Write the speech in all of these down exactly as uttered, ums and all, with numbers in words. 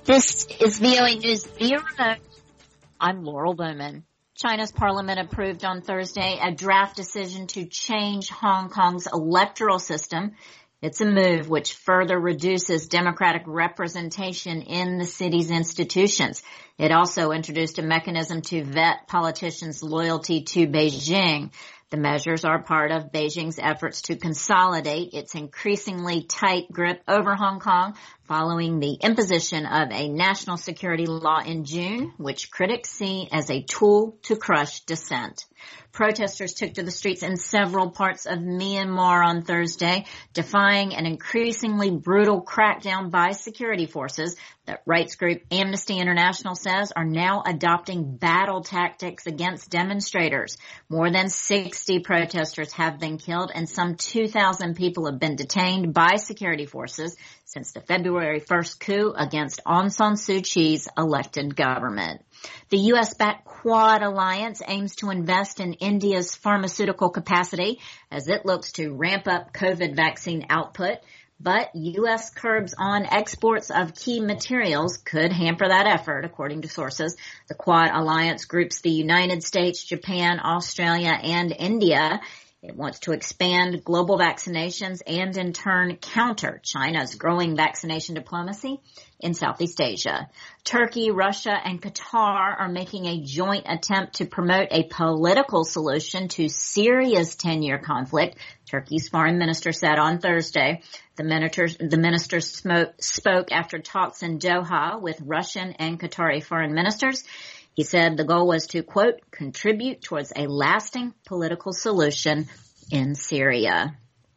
This is V O A News via remote. I'm Laurel Bowman. China's parliament approved on Thursday a draft decision to change Hong Kong's electoral system. It's a move which further reduces democratic representation in the city's institutions. It also introduced a mechanism to vet politicians' loyalty to Beijing. The measures are part of Beijing's efforts to consolidate its increasingly tight grip over Hong Kong following the imposition of a national security law in June, which critics see as a tool to crush dissent. Protesters took to the streets in several parts of Myanmar on Thursday, defying an increasingly brutal crackdown by security forces that rights group Amnesty International says are now adopting battle tactics against demonstrators. More than sixty protesters have been killed and some two thousand people have been detained by security forces since the February first coup against Aung San Suu Kyi's elected government. The U S-backed Quad Alliance aims to invest in India's pharmaceutical capacity as it looks to ramp up COVID vaccine output, but U S curbs on exports of key materials could hamper that effort, according to sources. The Quad Alliance groups the United States, Japan, Australia, and India. It wants to expand global vaccinations and, in turn, counter China's growing vaccination diplomacy in Southeast Asia. Turkey, Russia, and Qatar are making a joint attempt to promote a political solution to Syria's ten-year conflict, Turkey's foreign minister said on Thursday. The ministers, the ministers spoke, spoke after talks in Doha with Russian and Qatari foreign ministers. He said the goal was to, quote, contribute towards a lasting political solution in Syria.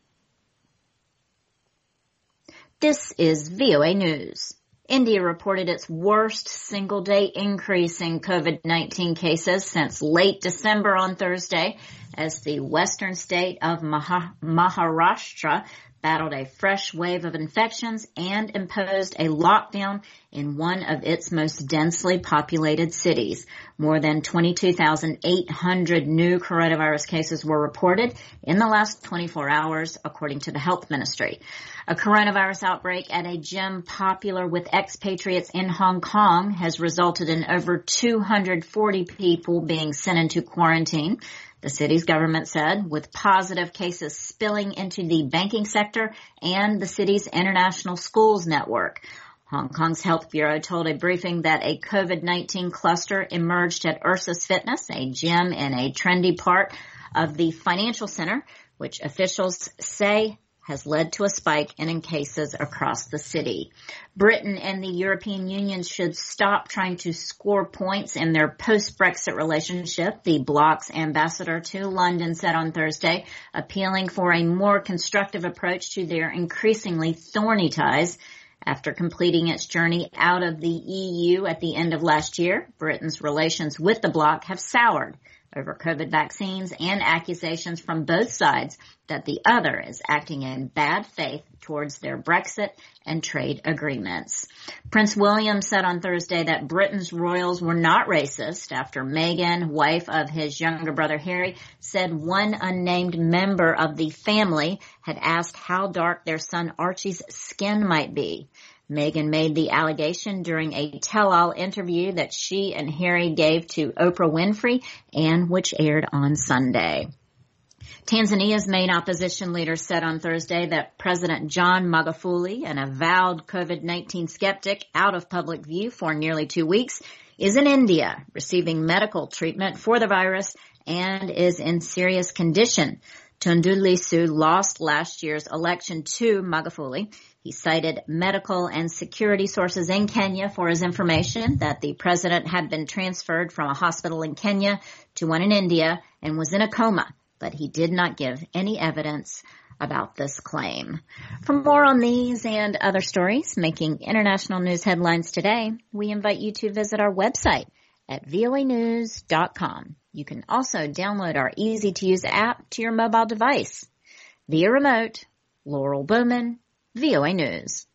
This is V O A News. India reported its worst single-day increase in COVID nineteen cases since late December on Thursday as the western state of Maha- Maharashtra battled a fresh wave of infections and imposed a lockdown in one of its most densely populated cities. More than twenty-two thousand eight hundred new coronavirus cases were reported in the last twenty-four hours, according to the health ministry. A coronavirus outbreak at a gym popular with expatriates in Hong Kong has resulted in over two hundred forty people being sent into quarantine. The city's government said, with positive cases spilling into the banking sector and the city's international schools network. Hong Kong's Health Bureau told a briefing that a COVID nineteen cluster emerged at Ursus Fitness, a gym in a trendy part of the financial center, which officials say has led to a spike in cases across the city. Britain and the European Union should stop trying to score points in their post-Brexit relationship, the bloc's ambassador to London said on Thursday, appealing for a more constructive approach to their increasingly thorny ties. After completing its journey out of the E U at the end of last year, Britain's relations with the bloc have soured over COVID vaccines and accusations from both sides that the other is acting in bad faith towards their Brexit and trade agreements. Prince William said on Thursday that Britain's royals were not racist after Meghan, wife of his younger brother Harry, said one unnamed member of the family had asked how dark their son Archie's skin might be. Meghan made the allegation during a tell-all interview that she and Harry gave to Oprah Winfrey and which aired on Sunday. Tanzania's main opposition leader said on Thursday that President John Magufuli, an avowed COVID nineteen skeptic out of public view for nearly two weeks, is in India receiving medical treatment for the virus and is in serious condition. Tundu Lissu lost last year's election to Magufuli. He cited medical and security sources in Kenya for his information that the president had been transferred from a hospital in Kenya to one in India and was in a coma, but he did not give any evidence about this claim. For more on these and other stories making international news headlines today, we invite you to visit our website at V O A news dot com. You can also download our easy-to-use app to your mobile device. Via remote, Laurel Bowman, V O A News.